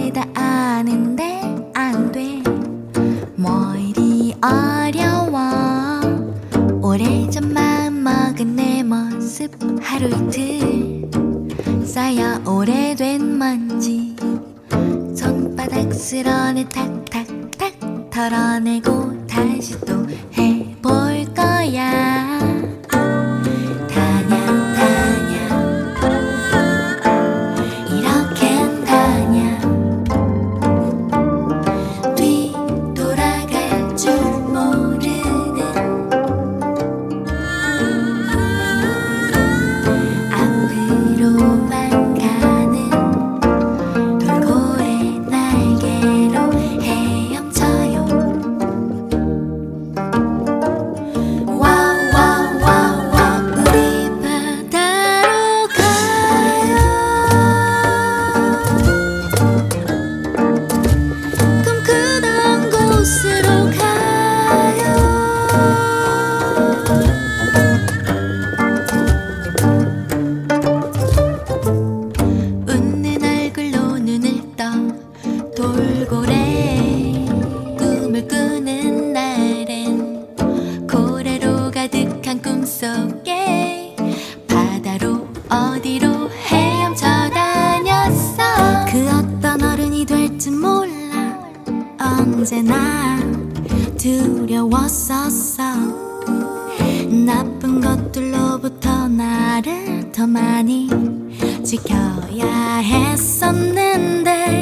이제 다 아는데 안 돼. 뭘 이리 어려워. 오래전 마음 먹은 내 모습 하루 이틀 쌓여 오래된 먼지 손바닥 쓸어내 탁탁탁 털어내고 다시 또 해볼 거야. 다냐 다냐 이렇겐 다냐 뒤돌아갈 줄 모르는 앞으로만 가는 돌고래 날개로 헤엄쳐요. 와와와와 우리 바다로 가요. 꿈꾸던 곳으로 가요. 웃는 얼굴로 눈을 떠 돌고래 꿈을 꾸는 날엔 고래로 가득한 꿈속에 바다로 어디로 헤엄쳐 다녔어. 그 어떤 어른이 될지 몰라. 언제나 두려웠었어. 나쁜 것들로부터 나를 더 많이 지켜야 했었는데